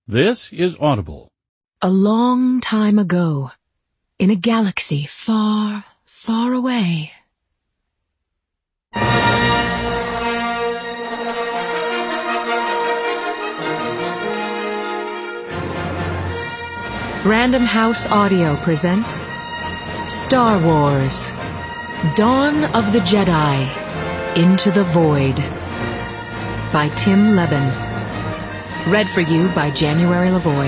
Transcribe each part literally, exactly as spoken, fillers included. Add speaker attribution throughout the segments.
Speaker 1: This is Audible.
Speaker 2: A long time ago, in a galaxy far, far away. Random House Audio presents Star Wars: Dawn of the Jedi, Into the Void by Tim Levin. Read for you by January Lavoie.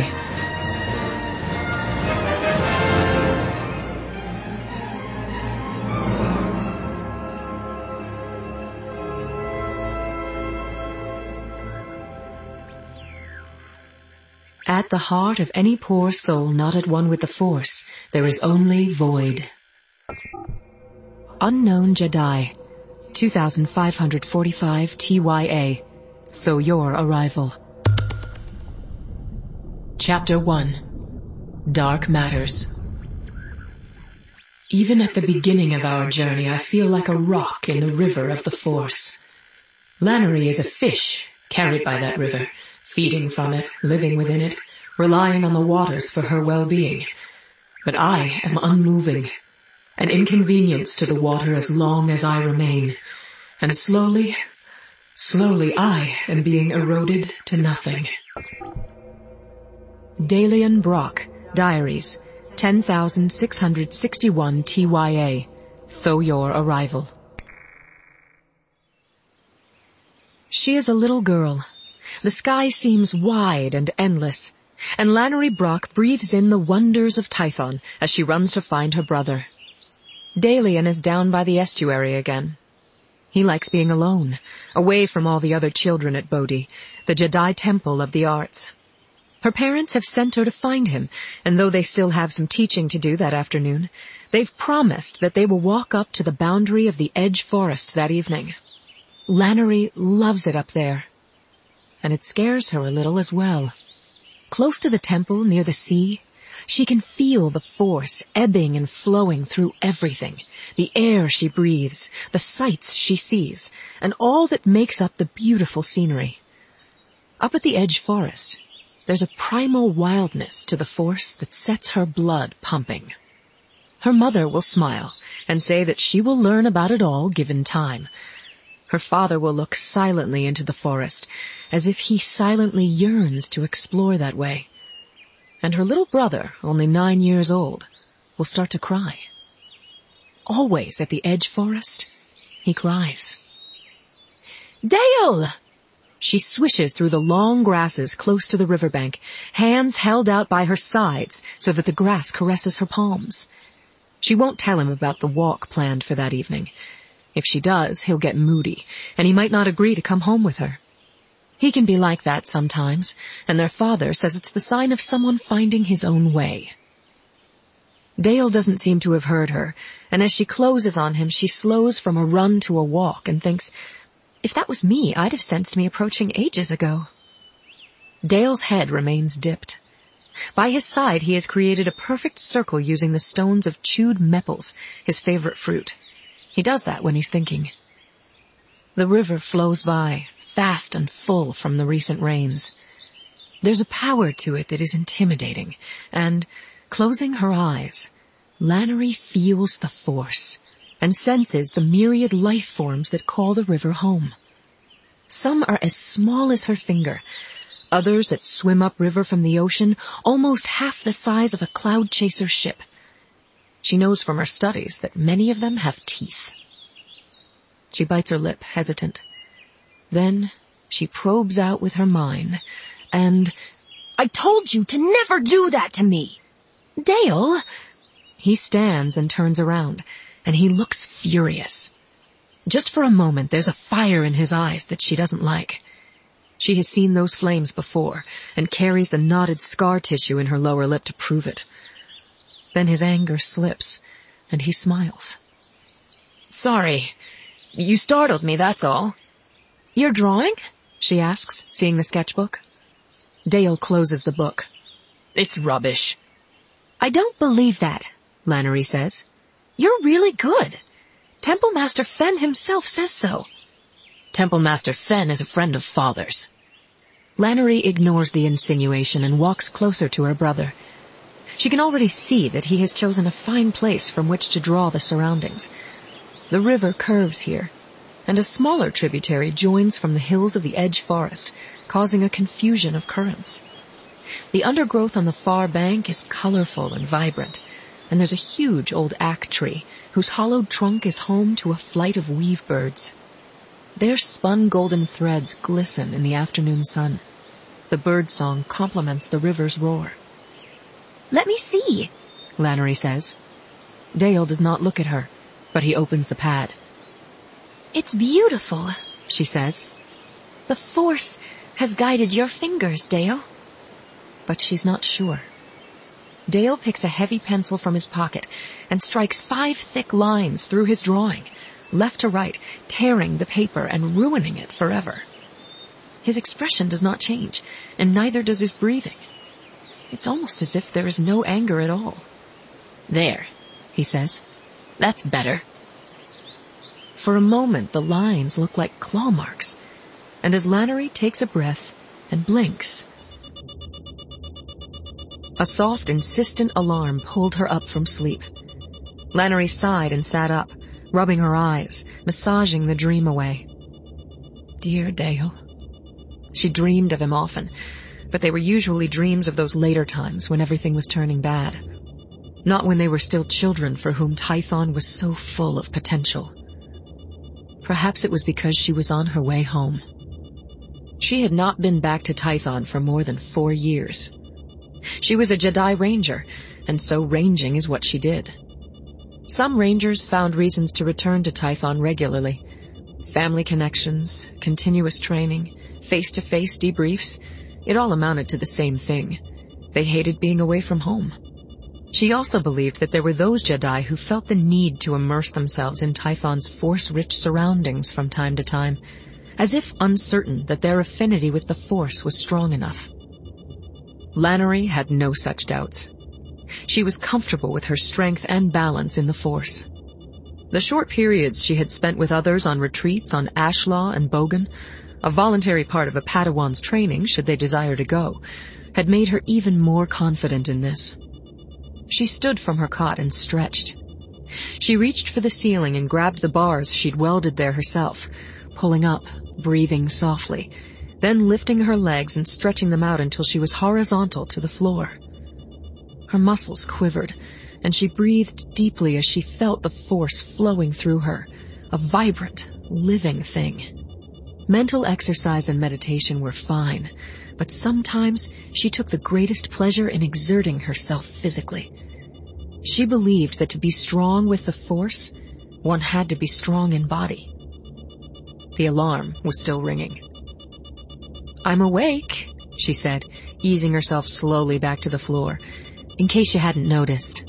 Speaker 2: At the heart of any poor soul not at one with the Force, there is only void. Unknown Jedi, two thousand five hundred forty-five T Y A. So your arrival. Chapter one. Dark Matters. Even at the beginning of our journey, I feel like a rock in the river of the Force. Lannery is a fish carried by that river, feeding from it, living within it, relying on the waters for her well-being. But I am unmoving, an inconvenience to the water as long as I remain. And slowly, slowly I am being eroded to nothing. Dalian Brock, Diaries, ten thousand six hundred sixty-one T Y A. So your arrival. She is a little girl. The sky seems wide and endless, and Lannery Brock breathes in the wonders of Tython as she runs to find her brother. Dalian is down by the estuary again. He likes being alone, away from all the other children at Bodhi, the Jedi Temple of the Arts. Her parents have sent her to find him, and though they still have some teaching to do that afternoon, they've promised that they will walk up to the boundary of the Edge Forest that evening. Lannery loves it up there, and it scares her a little as well. Close to the temple, near the sea, she can feel the Force ebbing and flowing through everything, the air she breathes, the sights she sees, and all that makes up the beautiful scenery. Up at the Edge Forest, there's a primal wildness to the Force that sets her blood pumping. Her mother will smile and say that she will learn about it all given time. Her father will look silently into the forest, as if he silently yearns to explore that way. And her little brother, only nine years old, will start to cry. Always at the Edge Forest, he cries. Dale! She swishes through the long grasses close to the riverbank, hands held out by her sides so that the grass caresses her palms. She won't tell him about the walk planned for that evening. If she does, he'll get moody, and he might not agree to come home with her. He can be like that sometimes, and their father says it's the sign of someone finding his own way. Dale doesn't seem to have heard her, and as she closes on him, she slows from a run to a walk and thinks, if that was me, I'd have sensed me approaching ages ago. Dale's head remains dipped. By his side, he has created a perfect circle using the stones of chewed meples, his favorite fruit. He does that when he's thinking. The river flows by, fast and full from the recent rains. There's a power to it that is intimidating, and, closing her eyes, Lannery feels the Force and senses the myriad life forms that call the river home. Some are as small as her finger, others that swim upriver from the ocean, almost half the size of a cloud chaser ship. She knows from her studies that many of them have teeth. She bites her lip, hesitant. Then she probes out with her mind, and, I told you to never do that to me! Dale! He stands and turns around, and he looks furious. Just for a moment, there's a fire in his eyes that she doesn't like. She has seen those flames before, and carries the knotted scar tissue in her lower lip to prove it. Then his anger slips, and he smiles. Sorry. You startled me, that's all. You're drawing? She asks, seeing the sketchbook. Dale closes the book. It's rubbish. I don't believe that, Lannery says. You're really good. Temple Master Fen himself says so. Temple Master Fen is a friend of Father's. Lannery ignores the insinuation and walks closer to her brother. She can already see that he has chosen a fine place from which to draw the surroundings. The river curves here, and a smaller tributary joins from the hills of the edge forest, causing a confusion of currents. The undergrowth on the far bank is colorful and vibrant, and there's a huge old ack tree whose hollowed trunk is home to a flight of weave birds. Their spun golden threads glisten in the afternoon sun. The bird song complements the river's roar.
Speaker 1: "Let me see,"
Speaker 2: Lannery says. Dale does not look at her, but he opens the pad.
Speaker 1: "It's beautiful,"
Speaker 2: she says.
Speaker 1: "The Force has guided your fingers, Dale."
Speaker 2: But she's not sure. Dale picks a heavy pencil from his pocket and strikes five thick lines through his drawing, left to right, tearing the paper and ruining it forever. His expression does not change, and neither does his breathing. It's almost as if there is no anger at all.
Speaker 1: "There,"
Speaker 2: he says.
Speaker 1: "That's better."
Speaker 2: For a moment the lines look like claw marks, and as Lannery takes a breath and blinks, a soft, insistent alarm pulled her up from sleep. Lannery sighed and sat up, rubbing her eyes, massaging the dream away. Dear Dale. She dreamed of him often, but they were usually dreams of those later times when everything was turning bad. Not when they were still children for whom Tython was so full of potential. Perhaps it was because she was on her way home. She had not been back to Tython for more than four years. She was a Jedi Ranger, and so ranging is what she did. Some Rangers found reasons to return to Tython regularly. Family connections, continuous training, face-to-face debriefs, it all amounted to the same thing. They hated being away from home. She also believed that there were those Jedi who felt the need to immerse themselves in Tython's force-rich surroundings from time to time, as if uncertain that their affinity with the Force was strong enough. Lannery had no such doubts. She was comfortable with her strength and balance in the Force. The short periods she had spent with others on retreats on Ashlaw and Bogan, a voluntary part of a Padawan's training should they desire to go, had made her even more confident in this. She stood from her cot and stretched. She reached for the ceiling and grabbed the bars she'd welded there herself, pulling up, breathing softly, then lifting her legs and stretching them out until she was horizontal to the floor. Her muscles quivered, and she breathed deeply as she felt the Force flowing through her, a vibrant, living thing. Mental exercise and meditation were fine, but sometimes she took the greatest pleasure in exerting herself physically. She believed that to be strong with the Force, one had to be strong in body. The alarm was still ringing. "I'm awake," she said, easing herself slowly back to the floor, in case you hadn't noticed.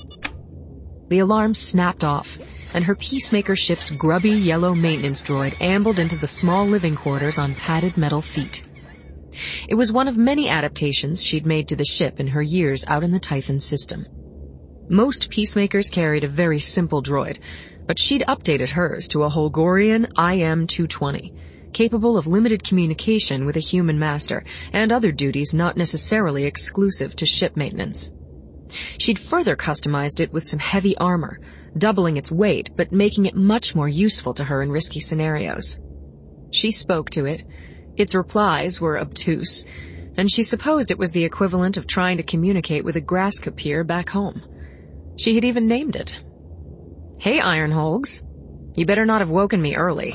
Speaker 2: The alarm snapped off, and her Peacemaker ship's grubby yellow maintenance droid ambled into the small living quarters on padded metal feet. It was one of many adaptations she'd made to the ship in her years out in the Tython system. Most Peacemakers carried a very simple droid, but she'd updated hers to a Holgorian I M two twenty, capable of limited communication with a human master and other duties not necessarily exclusive to ship maintenance. She'd further customized it with some heavy armor, doubling its weight but making it much more useful to her in risky scenarios. She spoke to it. Its replies were obtuse, and she supposed it was the equivalent of trying to communicate with a grass Kapir back home. She had even named it. "Hey, Ironholgs. You better not have woken me early."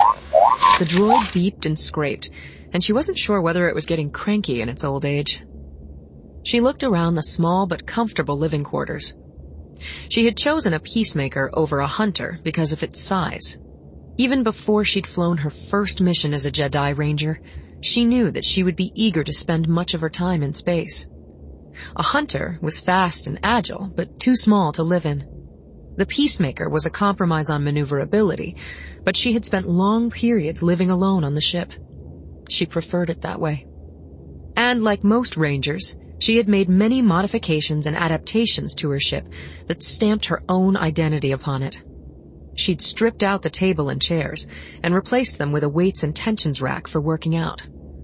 Speaker 2: The droid beeped and scraped, and she wasn't sure whether it was getting cranky in its old age. She looked around the small but comfortable living quarters. She had chosen a Peacemaker over a Hunter because of its size. Even before she'd flown her first mission as a Jedi Ranger, she knew that she would be eager to spend much of her time in space. A Hunter was fast and agile, but too small to live in. The Peacemaker was a compromise on maneuverability, but she had spent long periods living alone on the ship. She preferred it that way. And like most Rangers, she had made many modifications and adaptations to her ship that stamped her own identity upon it. She'd stripped out the table and chairs and replaced them with a weights and tensions rack for working out.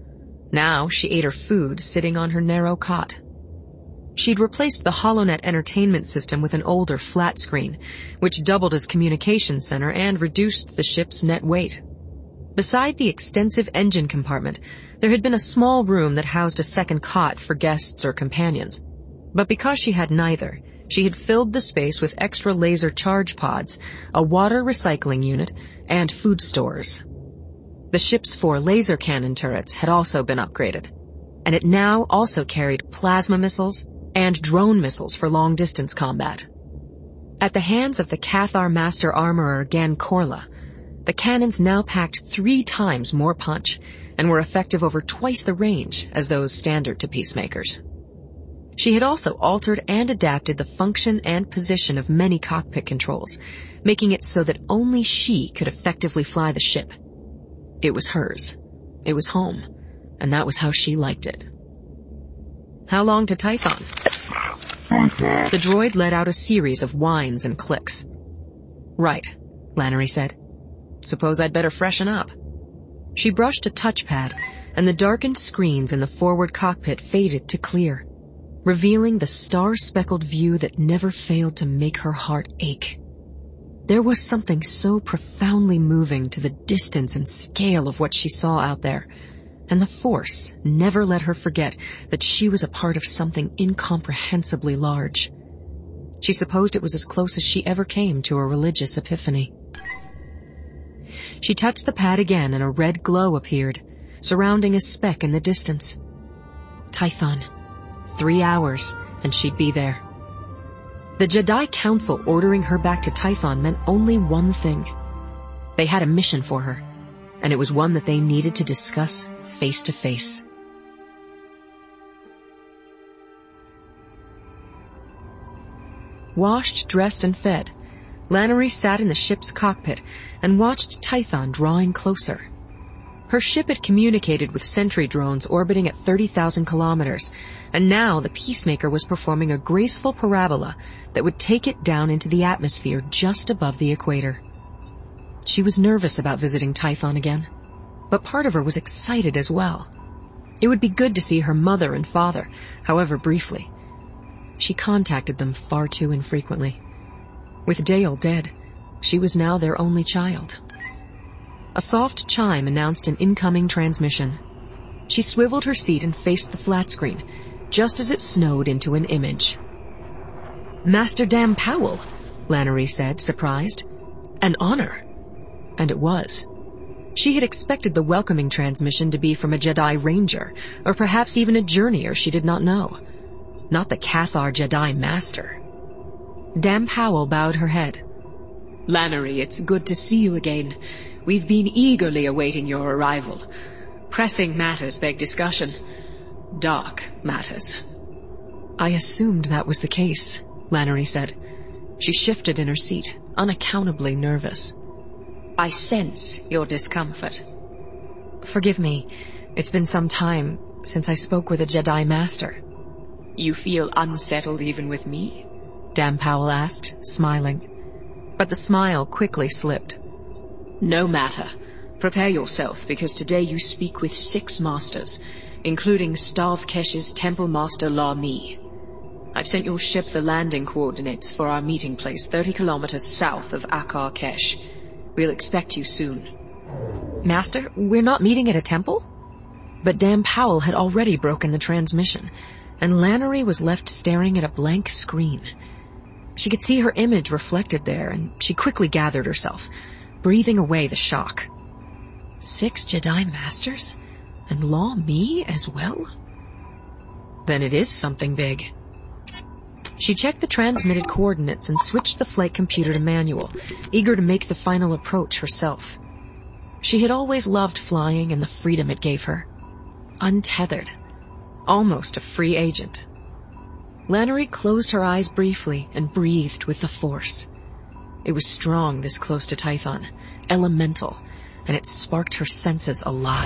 Speaker 2: Now she ate her food sitting on her narrow cot. She'd replaced the HoloNet entertainment system with an older flat screen, which doubled as communications center and reduced the ship's net weight. Beside the extensive engine compartment, there had been a small room that housed a second cot for guests or companions. But because she had neither, she had filled the space with extra laser charge pods, a water recycling unit, and food stores. The ship's four laser cannon turrets had also been upgraded, and it now also carried plasma missiles and drone missiles for long-distance combat. At the hands of the Cathar Master Armorer Gan Korla, the cannons now packed three times more punch and were effective over twice the range as those standard to peacemakers. She had also altered and adapted the function and position of many cockpit controls, making it so that only she could effectively fly the ship. It was hers. It was home, and that was how she liked it. How long to Tython? The droid let out a series of whines and clicks. Right, Lannery said. Suppose I'd better freshen up. She brushed a touchpad, and the darkened screens in the forward cockpit faded to clear, revealing the star-speckled view that never failed to make her heart ache. There was something so profoundly moving to the distance and scale of what she saw out there, and the Force never let her forget that she was a part of something incomprehensibly large. She supposed it was as close as she ever came to a religious epiphany. She touched the pad again and a red glow appeared, surrounding a speck in the distance. Tython. Three hours, and she'd be there. The Jedi Council ordering her back to Tython meant only one thing. They had a mission for her, and it was one that they needed to discuss face to face. Washed, dressed, and fed, Lannery sat in the ship's cockpit and watched Tython drawing closer. Her ship had communicated with sentry drones orbiting at thirty thousand kilometers, and now the Peacemaker was performing a graceful parabola that would take it down into the atmosphere just above the equator. She was nervous about visiting Tython again, but part of her was excited as well. It would be good to see her mother and father, however briefly. She contacted them far too infrequently. With Dale dead, she was now their only child. A soft chime announced an incoming transmission. She swiveled her seat and faced the flat screen, just as it snowed into an image. Master Dan Powell, Lannery said, surprised. An honor. And it was. She had expected the welcoming transmission to be from a Jedi Ranger, or perhaps even a journeyer she did not know. Not the Cathar Jedi Master. Dan Powell bowed her head.
Speaker 3: Lannery, it's good to see you again. We've been eagerly awaiting your arrival. Pressing matters beg discussion. Dark matters.
Speaker 2: I assumed that was the case, Lannery said. She shifted in her seat, unaccountably nervous.
Speaker 3: I sense your discomfort.
Speaker 2: Forgive me. It's been some time since I spoke with a Jedi Master.
Speaker 3: You feel unsettled even with me?
Speaker 2: Dan Powell asked, smiling. But the smile quickly slipped.
Speaker 3: No matter. Prepare yourself, because today you speak with six masters, including Stav Kesh's Temple Master La Mi. I've sent your ship the landing coordinates for our meeting place thirty kilometers south of Akar Kesh. We'll expect you soon.
Speaker 2: Master, we're not meeting at a temple? But Dan Powell had already broken the transmission, and Lannery was left staring at a blank screen. She could see her image reflected there, and she quickly gathered herself, breathing away the shock. Six Jedi Masters? And La Mi as well? Then it is something big. She checked the transmitted coordinates and switched the flight computer to manual, eager to make the final approach herself. She had always loved flying and the freedom it gave her. Untethered. Almost a free agent. Lannery closed her eyes briefly and breathed with the Force. It was strong this close to Tython, elemental, and it sparked her senses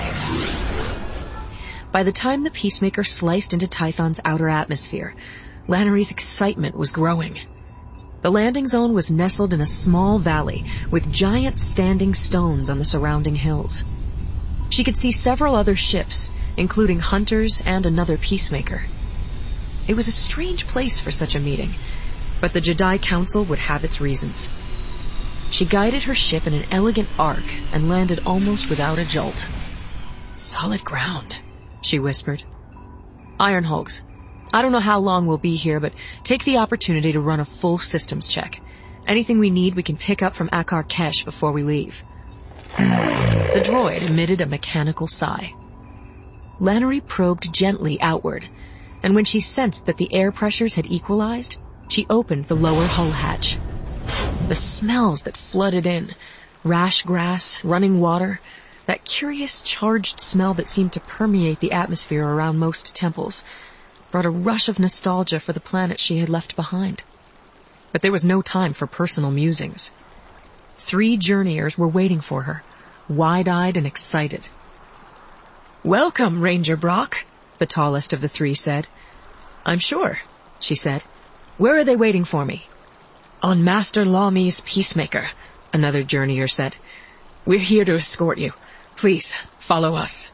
Speaker 2: alive. By the time the Peacemaker sliced into Tython's outer atmosphere, Lannery's excitement was growing. The landing zone was nestled in a small valley with giant standing stones on the surrounding hills. She could see several other ships, including hunters and another peacemaker. It was a strange place for such a meeting, but the Jedi Council would have its reasons. She guided her ship in an elegant arc and landed almost without a jolt. "Solid ground," she whispered. "Iron Hulks, I don't know how long we'll be here, but take the opportunity to run a full systems check. Anything we need we can pick up from Akar Kesh before we leave." The droid emitted a mechanical sigh. Lannery probed gently outward, and when she sensed that the air pressures had equalized, she opened the lower hull hatch. The smells that flooded in, rash grass, running water, that curious charged smell that seemed to permeate the atmosphere around most temples, brought a rush of nostalgia for the planet she had left behind. But there was no time for personal musings. Three journeyers were waiting for her, wide-eyed and excited. "Welcome, Ranger Brock," the tallest of the three said. "I'm sure," she said. "Where are they waiting for me?" "On Master Lawme's Peacemaker," another journeyer said. "We're here to escort you. Please, follow us."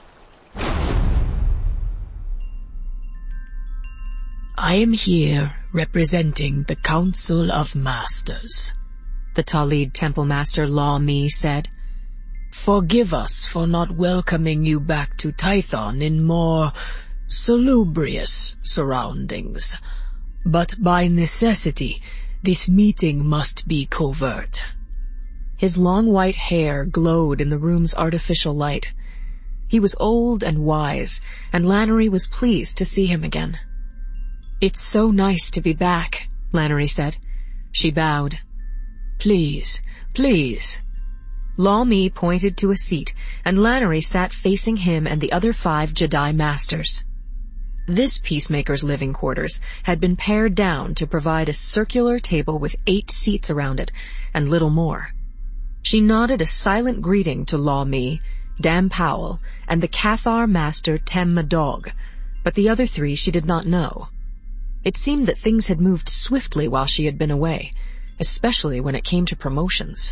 Speaker 4: "I am here representing the Council of Masters," the Talid Temple Master Lawme said. "Forgive us for not welcoming you back to Tython in more salubrious surroundings, but by necessity, this meeting must be covert."
Speaker 2: His long white hair glowed in the room's artificial light. He was old and wise, and Lannery was pleased to see him again. "It's so nice to be back," Lannery said. She bowed. "Please, please." Lawme pointed to a seat, and Lannery sat facing him and the other five Jedi Masters. This peacemaker's living quarters had been pared down to provide a circular table with eight seats around it, and little more. She nodded a silent greeting to Lawme, Dam Powell, and the Cathar Master Tem Madog, but the other three she did not know. It seemed that things had moved swiftly while she had been away, especially when it came to promotions.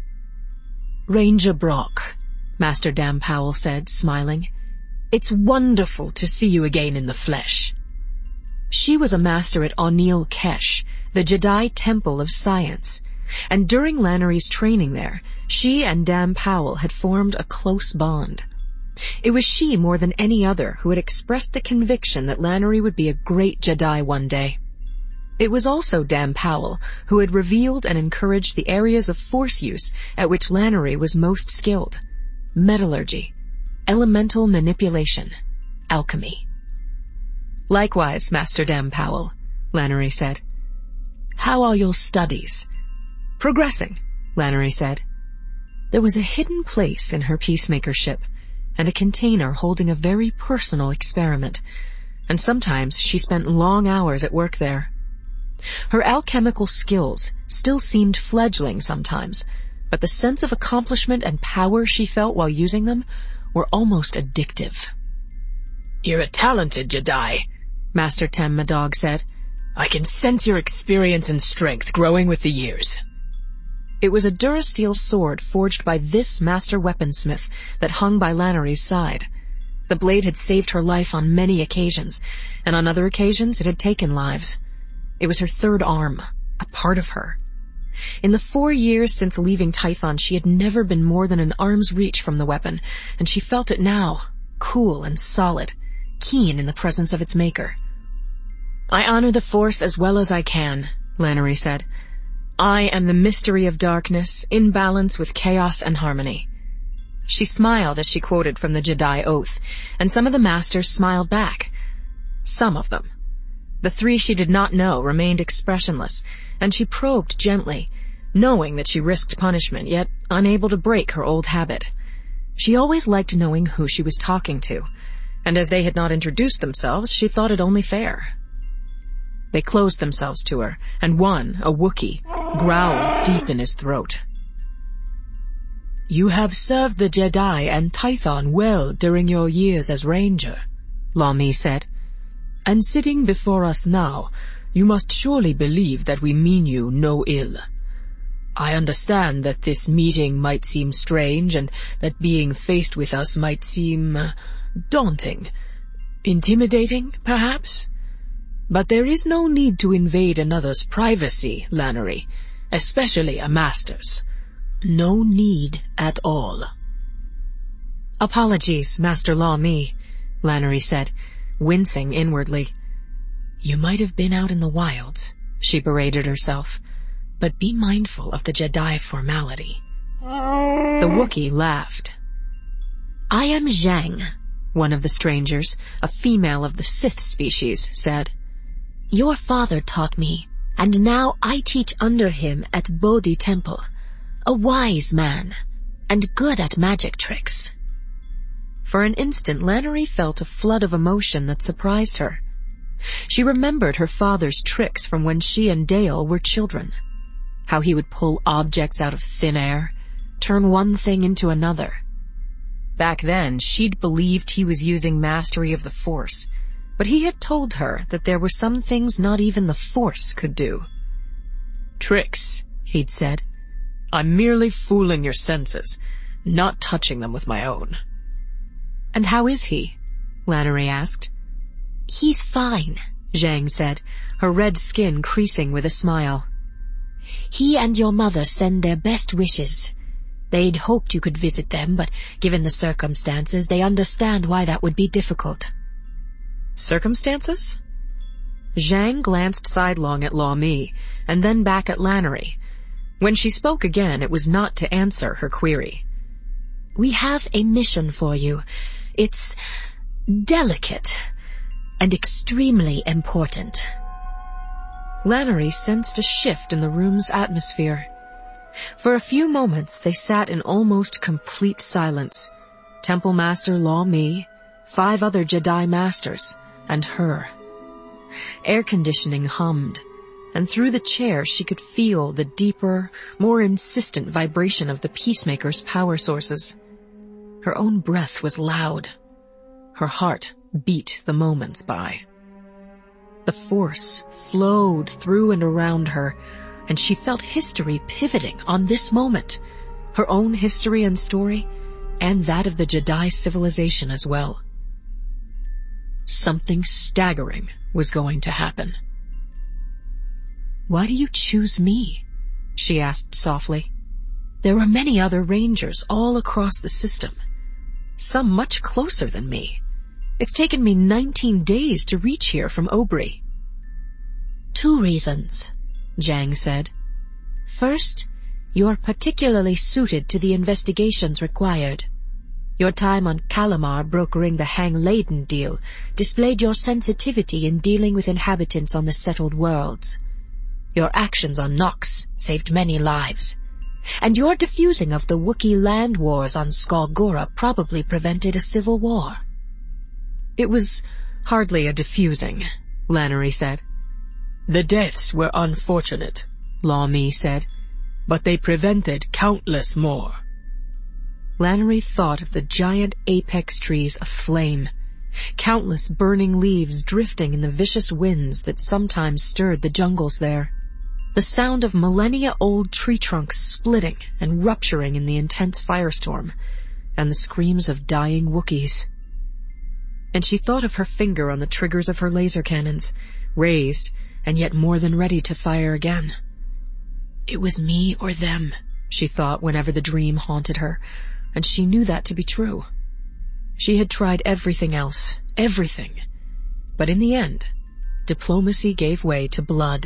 Speaker 2: "Ranger Brock," Master Dam Powell said, smiling. "It's wonderful to see you again in the flesh." She was a master at O'Neill Kesh, the Jedi Temple of Science, and during Lannery's training there, she and Dam Powell had formed a close bond. It was she more than any other who had expressed the conviction that Lannery would be a great Jedi one day. It was also Dam Powell who had revealed and encouraged the areas of force use at which Lannery was most skilled: metallurgy, elemental manipulation, alchemy. "Likewise, Master Dam Powell," Lannery said. "How are your studies?" "Progressing," Lannery said. There was a hidden place in her peacemaker ship, and a container holding a very personal experiment, and sometimes she spent long hours at work there. Her alchemical skills still seemed fledgling sometimes, but the sense of accomplishment and power she felt while using them were almost addictive. "You're a talented Jedi," Master Tem Madog said. "I can sense your experience and strength growing with the years." It was a Durasteel sword forged by this master weaponsmith that hung by Lannery's side. The blade had saved her life on many occasions, and on other occasions it had taken lives. It was her third arm, a part of her. In the four years since leaving Tython, she had never been more than an arm's reach from the weapon, and she felt it now, cool and solid, keen in the presence of its maker. "I honor the Force as well as I can," Lannery said. "I am the mystery of darkness, in balance with chaos and harmony." She smiled as she quoted from the Jedi Oath, and some of the Masters smiled back. Some of them. The three she did not know remained expressionless, and she probed gently, knowing that she risked punishment, yet unable to break her old habit. She always liked knowing who she was talking to, and as they had not introduced themselves, she thought it only fair. They closed themselves to her, and one, a Wookiee, growled deep in his throat. "You have served the Jedi and Tython well during your years as Ranger," Lawme said. "And sitting before us now, you must surely believe that we mean you no ill.
Speaker 4: I understand that this meeting might seem strange and that being faced with us might seem uh, daunting, intimidating, perhaps. But there is no need to invade another's privacy, Lannery, especially a master's. No need at all.
Speaker 2: Apologies, Master Law Me, Lannery said, wincing inwardly. You might have been out in the wilds, she berated herself, but be mindful of the Jedi formality. The Wookiee laughed. I am Zhang, one of the strangers, a female of the Sith species, said. Your father taught me, and now I teach under him at Bodhi Temple. A wise man, and good at magic tricks. For an instant, Lannery felt a flood of emotion that surprised her. She remembered her father's tricks from when she and Dale were children. How he would pull objects out of thin air, turn one thing into another. Back then, she'd believed he was using mastery of the Force, but he had told her that there were some things not even the Force could do. Tricks, he'd said. I'm merely fooling your senses, not touching them with my own. And how is he? Lannery asked. He's fine, Zhang said, her red skin creasing with a smile. He and your mother send their best wishes. They'd hoped you could visit them, but given the circumstances, they understand why that would be difficult. Circumstances? Zhang glanced sidelong at Law Mi, and then back at Lannery. When she spoke again, it was not to answer her query. We have a mission for you. It's delicate and extremely important. Lannery sensed a shift in the room's atmosphere. For a few moments they sat in almost complete silence. Temple Master Law Mi, five other Jedi Masters, and her. Air conditioning hummed, and through the chair she could feel the deeper, more insistent vibration of the Peacemaker's power sources. Her own breath was loud. Her heart beat the moments by. The Force flowed through and around her, and she felt history pivoting on this moment, her own history and story, and that of the Jedi civilization as well. Something staggering was going to happen. Why do you choose me? She asked softly. There are many other Rangers all across the system, some much closer than me. It's taken me nineteen days to reach here from Obri. Two reasons, Zhang said. First, you're particularly suited to the investigations required. Your time on Kalamar brokering the Hang Laden deal displayed your sensitivity in dealing with inhabitants on the settled worlds. Your actions on Nox saved many lives, and your diffusing of the Wookiee land wars on Skolgora probably prevented a civil war. It was hardly a diffusing, Lannery said. The deaths were unfortunate, Law Mi said, but they prevented countless more. Lannery thought of the giant apex trees aflame, countless burning leaves drifting in the vicious winds that sometimes stirred the jungles there, the sound of millennia-old tree trunks splitting and rupturing in the intense firestorm, and the screams of dying Wookiees. And she thought of her finger on the triggers of her laser cannons, raised and yet more than ready to fire again. It was me or them, she thought whenever the dream haunted her, and she knew that to be true. She had tried everything else, everything, but in the end, diplomacy gave way to blood.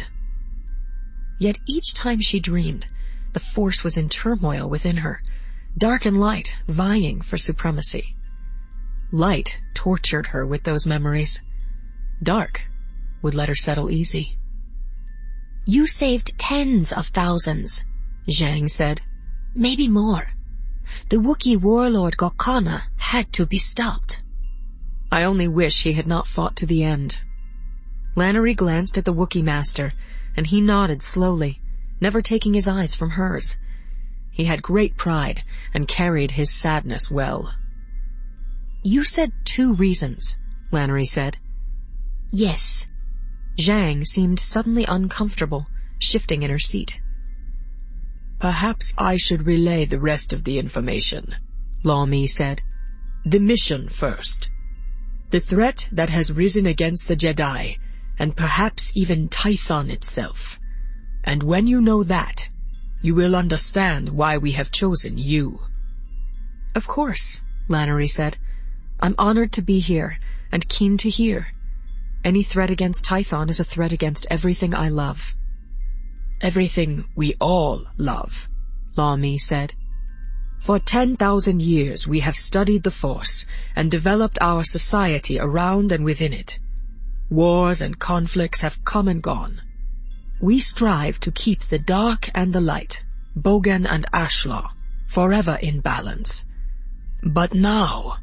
Speaker 2: Yet each time she dreamed, the Force was in turmoil within her, dark and light vying for supremacy. Light tortured her with those memories. Dark would let her settle easy. You saved tens of thousands, Zhang said. Maybe more. The Wookiee warlord Gokana had to be stopped. I only wish he had not fought to the end. Lannery glanced at the Wookiee master, and he nodded slowly, never taking his eyes from hers. He had great pride and carried his sadness well. You said two reasons, Lannery said. Yes. Zhang seemed suddenly uncomfortable, shifting in her seat.
Speaker 4: Perhaps I should relay the rest of the information, Law Mi said. The mission first. The threat that has risen against the Jedi, and perhaps even Tython itself. And when you know that, you will understand why we have chosen you.
Speaker 2: Of course, Lannery said. I'm honored to be here, and keen to hear. Any threat against Tython is a threat against everything I love.
Speaker 4: Everything we all love, Law Mi said. For ten thousand years we have studied the Force and developed our society around and within it. Wars and conflicts have come and gone. We strive to keep the dark and the light, Bogan and Ashlaw, forever in balance. But now,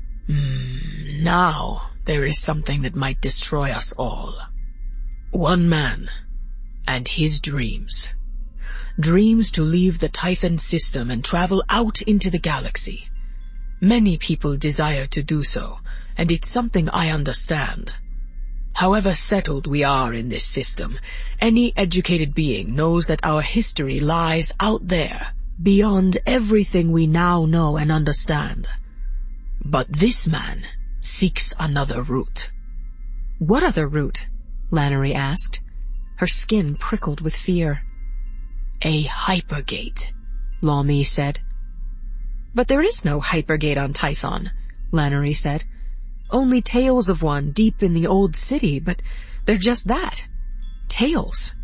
Speaker 4: mm, now there is something that might destroy us all. One man and his dreams. Dreams to leave the Tython system and travel out into the galaxy. Many people desire to do so, and it's something I understand. However settled we are in this system, any educated being knows that our history lies out there, beyond everything we now know and understand. But this man seeks another route.
Speaker 2: What other route? Lannery asked. Her skin prickled with fear.
Speaker 4: A hypergate,
Speaker 2: Law Mi said. But there is no hypergate on Tython, Lannery said. Only tales of one deep in the old city, but they're just that. Tales.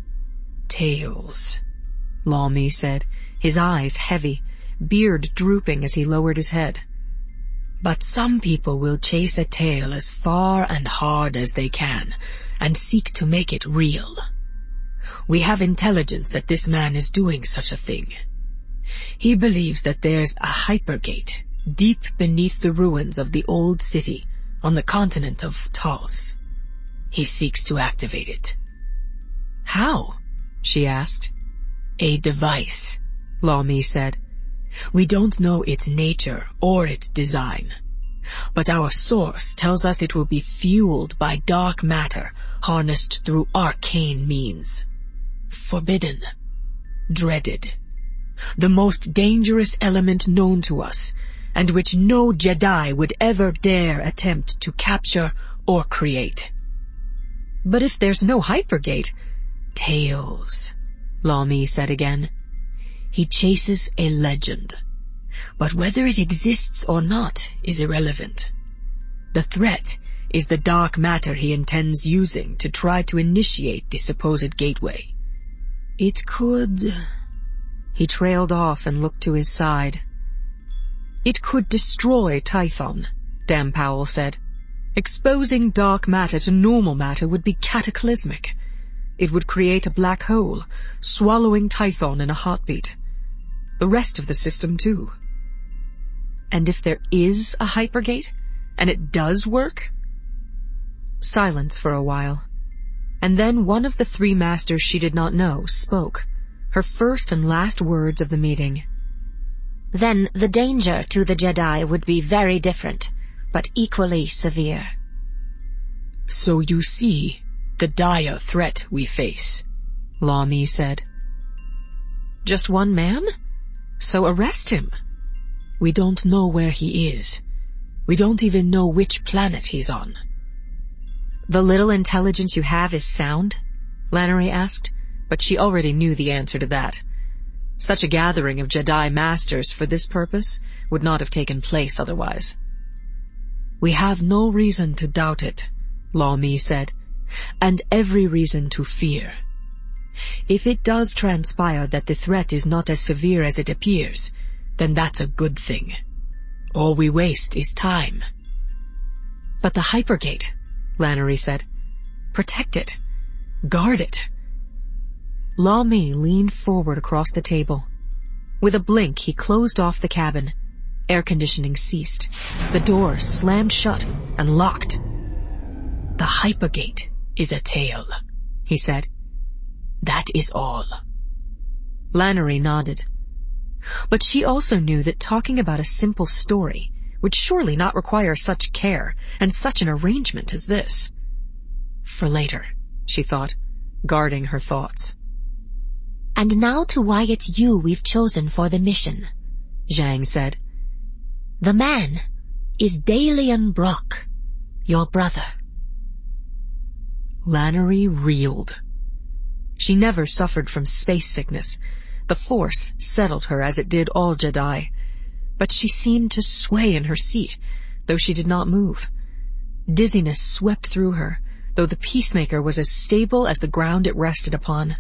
Speaker 4: Tales,
Speaker 2: Law Mi said, his eyes heavy, beard drooping as he lowered his head.
Speaker 4: But some people will chase a tale as far and hard as they can, and seek to make it real. We have intelligence that this man is doing such a thing. He believes that there's a hypergate deep beneath the ruins of the old city on the continent of Tals. He seeks to activate it.
Speaker 2: How? She asked.
Speaker 4: A device,
Speaker 2: Law Mi said.
Speaker 4: We don't know its nature or its design, but our source tells us it will be fueled by dark matter harnessed through arcane means. Forbidden, dreaded, the most dangerous element known to us, and which no Jedi would ever dare attempt to capture or create.
Speaker 2: But if there's no hypergate...
Speaker 4: Tales,
Speaker 2: Law Mi said again.
Speaker 4: He chases a legend, but whether it exists or not is irrelevant. The threat is the dark matter he intends using to try to initiate the supposed gateway. It could...
Speaker 2: He trailed off and looked to his side. It could destroy Tython, Dan Powell said. Exposing dark matter to normal matter would be cataclysmic. It would create a black hole, swallowing Tython in a heartbeat. The rest of the system, too. And if there is a hypergate, and it does work? Silence for a while. And then one of the three masters she did not know spoke, her first and last words of the meeting.
Speaker 1: Then the danger to the Jedi would be very different, but equally severe.
Speaker 4: So you see the dire threat we face,
Speaker 2: Law Mi said. Just one man? So arrest him.
Speaker 4: We don't know where he is. We don't even know which planet he's on.
Speaker 2: The little intelligence you have is sound? Lannery asked, but she already knew the answer to that. Such a gathering of Jedi Masters for this purpose would not have taken place otherwise.
Speaker 4: We have no reason to doubt it, Law Mi said, and every reason to fear. If it does transpire that the threat is not as severe as it appears, then that's a good thing. All we waste is time.
Speaker 2: But the hypergate, Lannery said. Protect it. Guard it. Law Mi leaned forward across the table. With a blink, he closed off the cabin. Air conditioning ceased. The doors slammed shut and locked.
Speaker 4: The hypergate is a tale, he said. That is all.
Speaker 2: Lannery nodded. But she also knew that talking about a simple story would surely not require such care and such an arrangement as this. For later, she thought, guarding her thoughts.
Speaker 1: And now to why it's you we've chosen for the mission,
Speaker 2: Zhang said.
Speaker 1: The man is Dalian Brock, your brother.
Speaker 2: Lannery reeled. She never suffered from space sickness. The Force settled her as it did all Jedi. But she seemed to sway in her seat, though she did not move. Dizziness swept through her, though the Peacemaker was as stable as the ground it rested upon.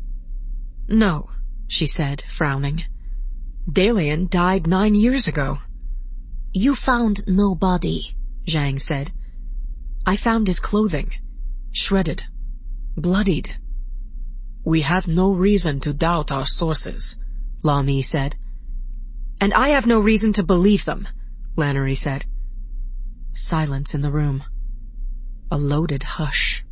Speaker 2: No, she said, frowning. Dalian died nine years ago.
Speaker 1: You found no body,
Speaker 2: Zhang said. I found his clothing, shredded, bloodied.
Speaker 4: We have no reason to doubt our sources,
Speaker 2: Lamy said. And I have no reason to believe them, Lannery said. Silence in the room. A loaded hush.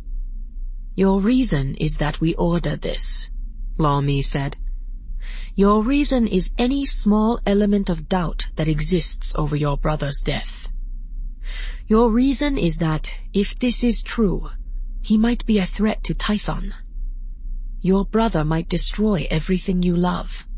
Speaker 4: Your reason is that we order this,
Speaker 2: Lamy said.
Speaker 4: Your reason is any small element of doubt that exists over your brother's death. Your reason is that, if this is true, he might be a threat to Tython. Your brother might destroy everything you love.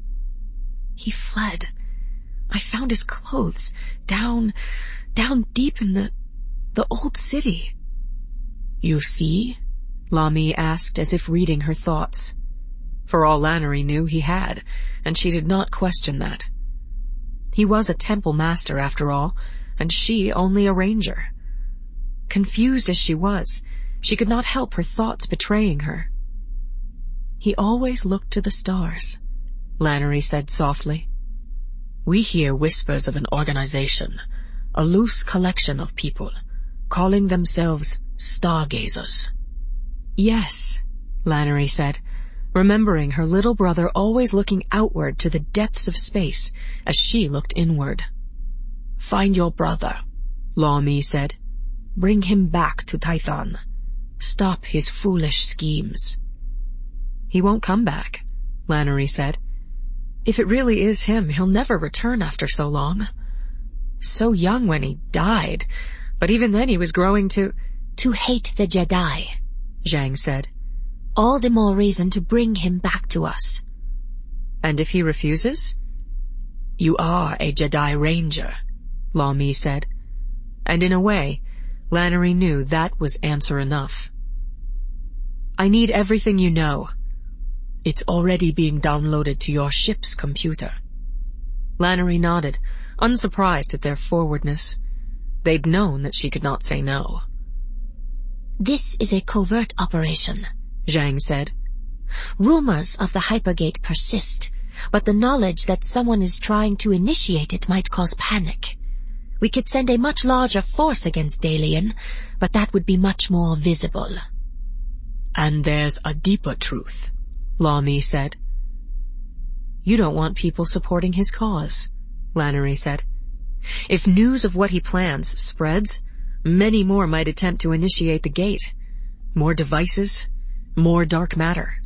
Speaker 2: He fled. I found his clothes, down, down deep in the, the old city.
Speaker 4: You see?
Speaker 2: Lamy asked as if reading her thoughts. For all Lannery knew, he had, and she did not question that. He was a temple master after all, and she only a ranger. Confused as she was, she could not help her thoughts betraying her. He always looked to the stars, Lannery said softly.
Speaker 4: We hear whispers of an organization, a loose collection of people, calling themselves stargazers.
Speaker 2: Yes, Lannery said, remembering her little brother always looking outward to the depths of space as she looked inward.
Speaker 4: Find your brother,
Speaker 2: Lamy said.
Speaker 4: Bring him back to Tython. Stop his foolish schemes.
Speaker 2: He won't come back, Lannery said. If it really is him, he'll never return after so long. So young when he died, but even then he was growing to...
Speaker 1: To hate the Jedi,
Speaker 2: Zhang said.
Speaker 1: All the more reason to bring him back to us.
Speaker 2: And if he refuses?
Speaker 4: You are a Jedi Ranger,
Speaker 2: Lamy said. And in a way, Lannery knew that was answer enough. I need everything you know.
Speaker 4: It's already being downloaded to your ship's computer.
Speaker 2: Lannery nodded, unsurprised at their forwardness. They'd known that she could not say no.
Speaker 1: This is a covert operation,
Speaker 2: Zhang said.
Speaker 1: Rumors of the Hypergate persist, but the knowledge that someone is trying to initiate it might cause panic. We could send a much larger force against Dalian, but that would be much more visible.
Speaker 4: And there's a deeper truth,
Speaker 2: Lamy said. You don't want people supporting his cause, Lannery said. If news of what he plans spreads, many more might attempt to initiate the gate. More devices, more dark matter.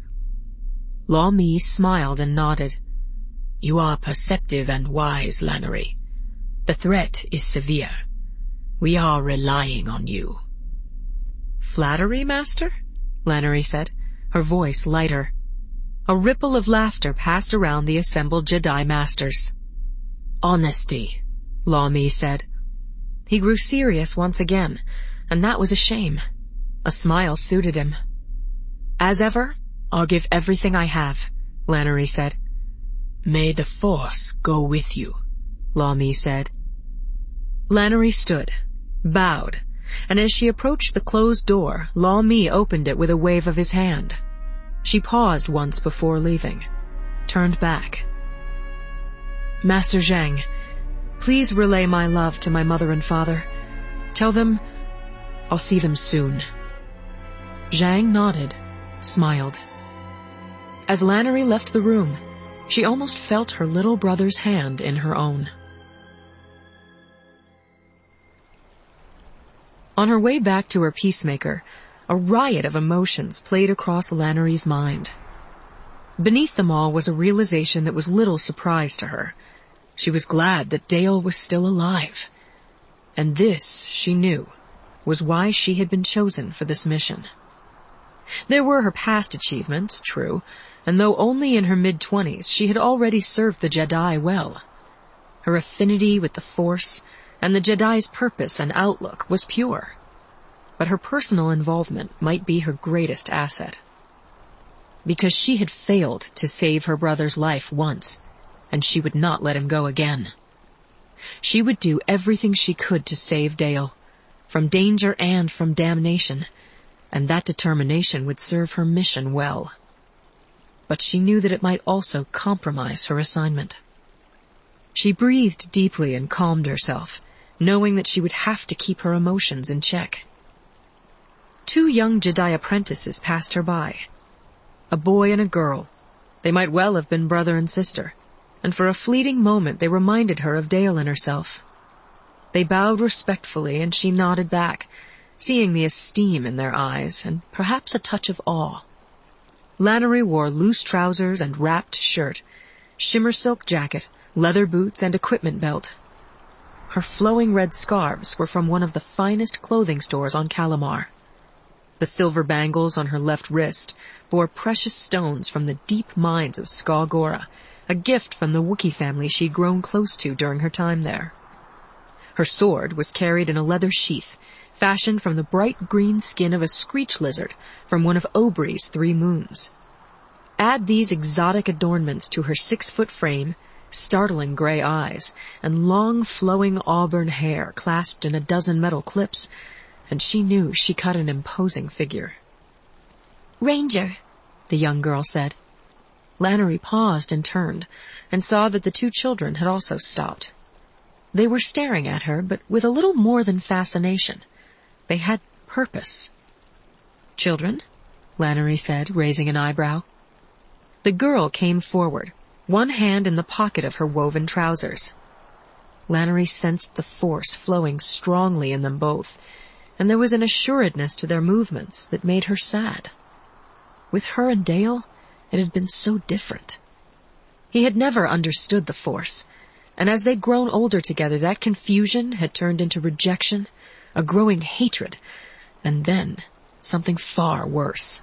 Speaker 4: Lamy smiled and nodded. You are perceptive and wise, Lannery. The threat is severe. We are relying on you.
Speaker 2: Flattery, Master? Lannery said, her voice lighter. A ripple of laughter passed around the assembled Jedi Masters.
Speaker 4: Honesty,
Speaker 2: Lamy said. He grew serious once again, and that was a shame. A smile suited him. As ever, I'll give everything I have, Lannery said.
Speaker 4: May the Force go with you,
Speaker 2: Lamy said. Lannery stood, bowed, and as she approached the closed door, Lamy opened it with a wave of his hand. She paused once before leaving, turned back. Master Zhang, please relay my love to my mother and father. Tell them I'll see them soon. Zhang nodded, smiled. As Lannery left the room, she almost felt her little brother's hand in her own. On her way back to her Peacemaker, a riot of emotions played across Lannery's mind. Beneath them all was a realization that was little surprise to her. She was glad that Dale was still alive. And this, she knew, was why she had been chosen for this mission. There were her past achievements, true, and though only in her mid-twenties, she had already served the Jedi well. Her affinity with the Force and the Jedi's purpose and outlook was pure, but her personal involvement might be her greatest asset. Because she had failed to save her brother's life once, and she would not let him go again. She would do everything she could to save Dale, from danger and from damnation, and that determination would serve her mission well. But she knew that it might also compromise her assignment. She breathed deeply and calmed herself, knowing that she would have to keep her emotions in check. Two young Jedi apprentices passed her by. A boy and a girl. They might well have been brother and sister, and for a fleeting moment they reminded her of Dale and herself. They bowed respectfully, and she nodded back, seeing the esteem in their eyes, and perhaps a touch of awe. Lannery wore loose trousers and wrapped shirt, shimmer silk jacket, leather boots, and equipment belt. Her flowing red scarves were from one of the finest clothing stores on Calamar. The silver bangles on her left wrist bore precious stones from the deep mines of Skaw Gora, a gift from the Wookiee family she'd grown close to during her time there. Her sword was carried in a leather sheath, fashioned from the bright green skin of a screech lizard from one of Oberey's three moons. Add these exotic adornments to her six-foot frame, startling gray eyes, and long flowing auburn hair clasped in a dozen metal clips, and she knew she cut an imposing figure.
Speaker 1: "Ranger,"
Speaker 2: the young girl said. Lannery paused and turned, and saw that the two children had also stopped. They were staring at her, but with a little more than fascination. They had purpose. "Children?" Lannery said, raising an eyebrow. The girl came forward, one hand in the pocket of her woven trousers. Lannery sensed the Force flowing strongly in them both, and there was an assuredness to their movements that made her sad. With her and Dale, it had been so different. He had never understood the Force, and as they'd grown older together, that confusion had turned into rejection, a growing hatred, and then something far worse.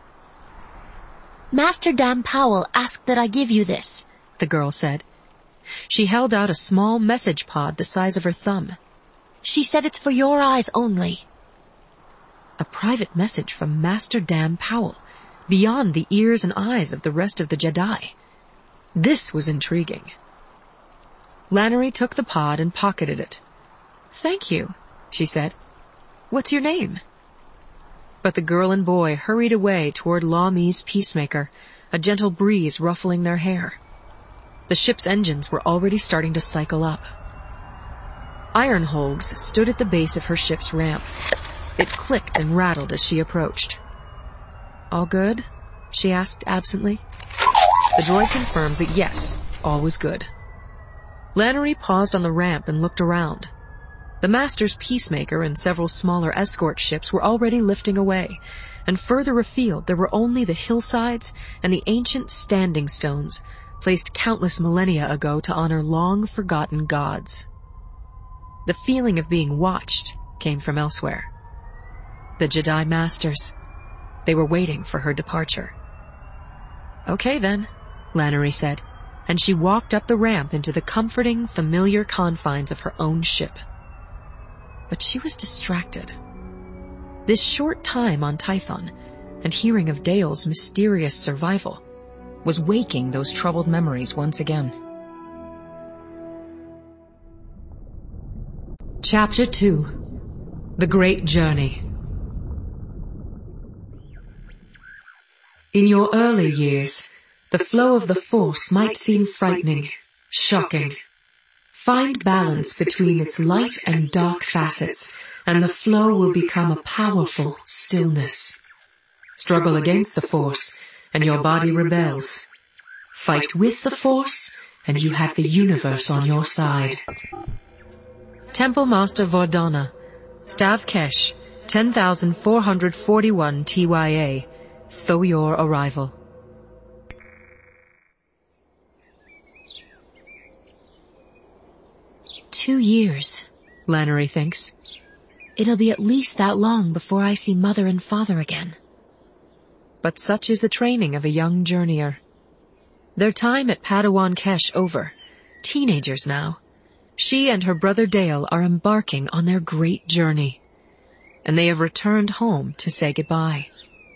Speaker 1: "Master Dan Powell asked that I give you this," the girl said.
Speaker 2: She held out a small message pod the size of her thumb.
Speaker 1: "She said it's for your eyes only."
Speaker 2: A private message from Master Dan Powell, beyond the ears and eyes of the rest of the Jedi. This was intriguing. Lannery took the pod and pocketed it. "Thank you," she said. "What's your name?" But the girl and boy hurried away toward Law Mi's Peacemaker, a gentle breeze ruffling their hair. The ship's engines were already starting to cycle up. Iron Holgs stood at the base of her ship's ramp. It clicked and rattled as she approached. "All good?" she asked absently. The droid confirmed that yes, all was good. Lannery paused on the ramp and looked around. The Master's Peacemaker and several smaller escort ships were already lifting away, and further afield there were only the hillsides and the ancient standing stones, placed countless millennia ago to honor long-forgotten gods. The feeling of being watched came from elsewhere. The Jedi Masters. They were waiting for her departure. "Okay then," Lannery said, and she walked up the ramp into the comforting, familiar confines of her own ship. But she was distracted. This short time on Tython, and hearing of Dale's mysterious survival, was waking those troubled memories once again. Chapter two. The Great Journey. In your early years, the flow of the Force might seem frightening, shocking. Find balance between its light and dark facets, and the flow will become a powerful stillness. Struggle against the Force, and your body rebels. Fight with the Force, and you have the universe on your side. Temple Master Vordana, Stav Kesh, ten thousand four hundred forty-one T Y A, Though your arrival.
Speaker 1: Two years,
Speaker 2: Lannery thinks.
Speaker 1: It'll be at least that long before I see Mother and Father again.
Speaker 2: But such is the training of a young journeyer. Their time at Padawan Kesh over. Teenagers now. She and her brother Dale are embarking on their great journey. And they have returned home to say goodbye.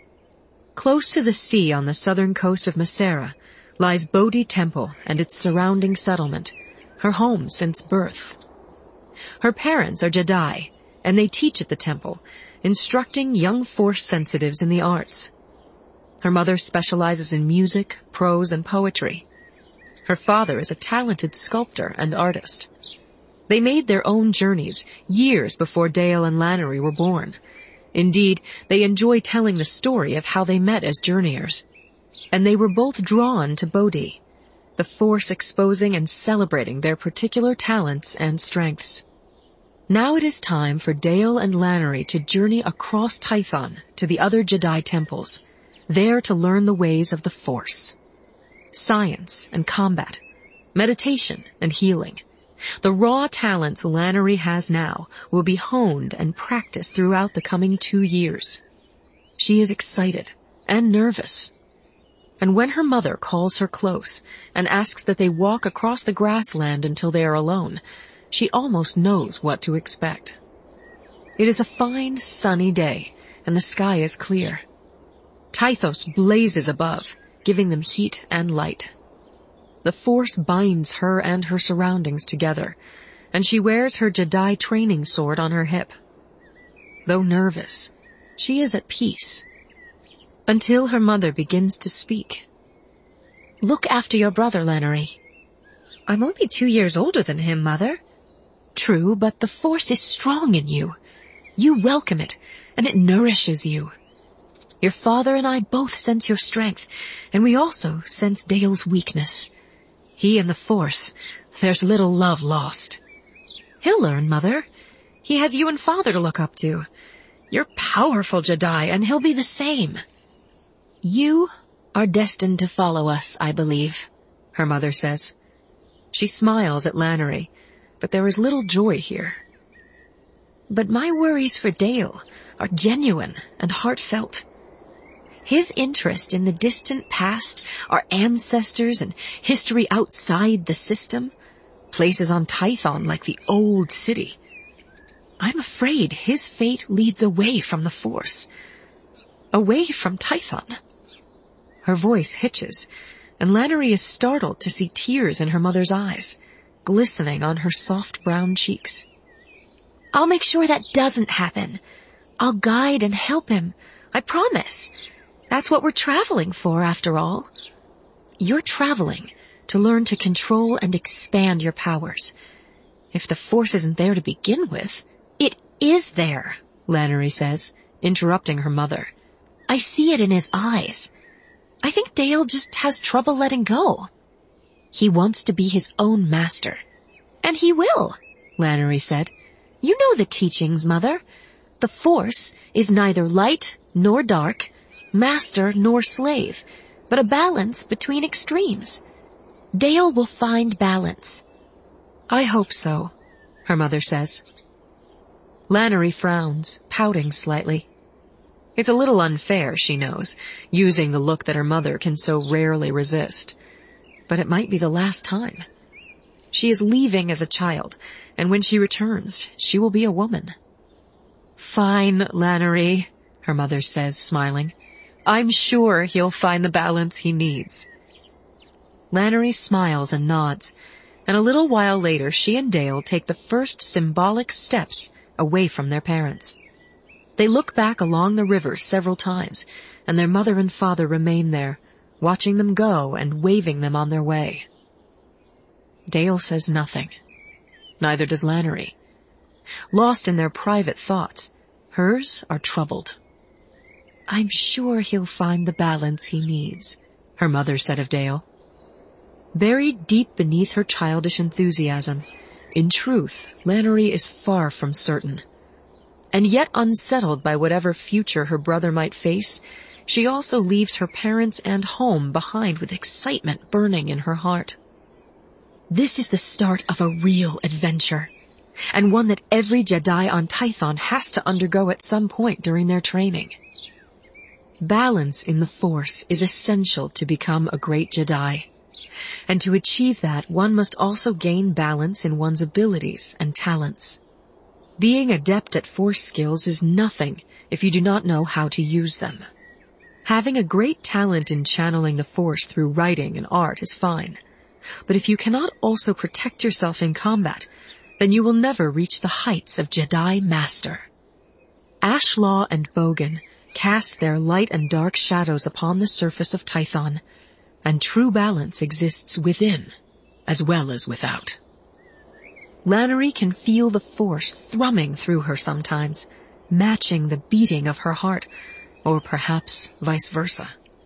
Speaker 2: Close to the sea on the southern coast of Masera lies Bodhi Temple and its surrounding settlement, her home since birth. Her parents are Jedi, and they teach at the temple, instructing young Force sensitives in the arts. Her mother specializes in music, prose, and poetry. Her father is a talented sculptor and artist. They made their own journeys years before Dale and Lannery were born. Indeed, they enjoy telling the story of how they met as journeyers. And they were both drawn to Bodhi, the Force exposing and celebrating their particular talents and strengths. Now it is time for Dale and Lannery to journey across Tython to the other Jedi temples, there to learn the ways of the Force. Science and combat, meditation and healing. The raw talents Lannery has now will be honed and practiced throughout the coming two years. She is excited and nervous. And when her mother calls her close and asks that they walk across the grassland until they are alone, she almost knows what to expect. It is a fine, sunny day, and the sky is clear. Tythos blazes above, giving them heat and light. The Force binds her and her surroundings together, and she wears her Jedi training sword on her hip. Though nervous, she is at peace. Until her mother begins to speak.
Speaker 1: Look after your brother, Lannery.
Speaker 5: I'm only two years older than him, Mother.
Speaker 1: True, but the Force is strong in you. You welcome it, and it nourishes you. Your father and I both sense your strength, and we also sense Dale's weakness. He and the Force, there's little love lost. He'll learn, Mother. He has you and Father to look up to. You're powerful Jedi, and he'll be the same. You are destined to follow us, I believe, her mother says. She smiles at Lannery, but there is little joy here. But my worries for Dale are genuine and heartfelt. His interest in the distant past, our ancestors and history outside the system, places on Tython like the old city. I'm afraid his fate leads away from the Force. Away from Tython. Her voice hitches, and Lannery is startled to see tears in her mother's eyes, glistening on her soft brown cheeks. I'll make sure that doesn't happen. I'll guide and help him. I promise. That's what we're traveling for, after all. You're traveling to learn to control and expand your powers. If the Force isn't there to begin with, it is there, Lannery says, interrupting her mother. I see it in his eyes. I think Dale just has trouble letting go. He wants to be his own master. And he will, Lannery said. You know the teachings, Mother. The Force is neither light nor dark, master nor slave, but a balance between extremes. Dale will find balance. I hope so, her mother says. Lannery frowns, pouting slightly. It's a little unfair, she knows, using the look that her mother can so rarely resist. But it might be the last time. She is leaving as a child, and when she returns, she will be a woman. Fine, Lannery, her mother says, smiling. I'm sure he'll find the balance he needs. Lannery smiles and nods, and a little while later she and Dale take the first symbolic steps away from their parents. They look back along the river several times, and their mother and father remain there, watching them go and waving them on their way. Dale says nothing. Neither does Lannery. Lost in their private thoughts, hers are troubled. I'm sure he'll find the balance he needs, her mother said of Dale. Buried deep beneath her childish enthusiasm, in truth, Lannery is far from certain. And yet unsettled by whatever future her brother might face, she also leaves her parents and home behind with excitement burning in her heart. This is the start of a real adventure, and one that every Jedi on Tython has to undergo at some point during their training. Balance in the Force is essential to become a great Jedi.
Speaker 2: And to achieve that, one must also gain balance in one's abilities and talents. Being adept at force skills is nothing if you do not know how to use them. Having a great talent in channeling the force through writing and art is fine. But if you cannot also protect yourself in combat, then you will never reach the heights of Jedi Master. Ashlaw and Bogan cast their light and dark shadows upon the surface of Tython, and true balance exists within as well as without. Lannery can feel the force thrumming through her sometimes, matching the beating of her heart, or perhaps vice versa.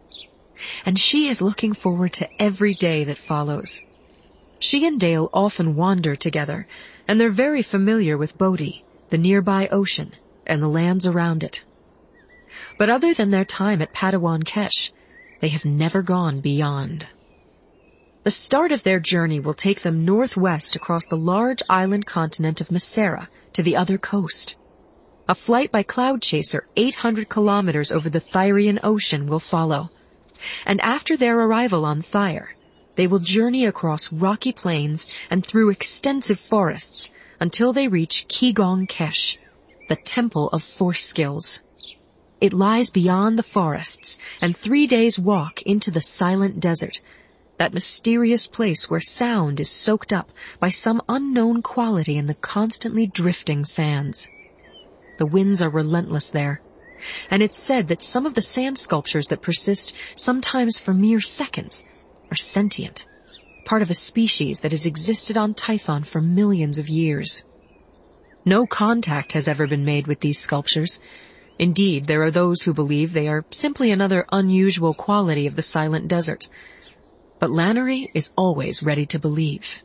Speaker 2: And she is looking forward to every day that follows. She and Dale often wander together, and they're very familiar with Bodhi, the nearby ocean, and the lands around it. But other than their time at Padawan Kesh, they have never gone beyond. The start of their journey will take them northwest across the large island continent of Masera to the other coast. A flight by Cloud Chaser eight hundred kilometers over the Thyrian Ocean will follow. And after their arrival on Thyre, they will journey across rocky plains and through extensive forests until they reach Qigong Kesh, the Temple of Force Skills. It lies beyond the forests and three days' walk into the silent desert, that mysterious place where sound is soaked up by some unknown quality in the constantly drifting sands. The winds are relentless there, and it's said that some of the sand sculptures that persist, sometimes for mere seconds, are sentient, part of a species that has existed on Tython for millions of years. No contact has ever been made with these sculptures. Indeed, there are those who believe they are simply another unusual quality of the silent desert. But Lannery is always ready to believe.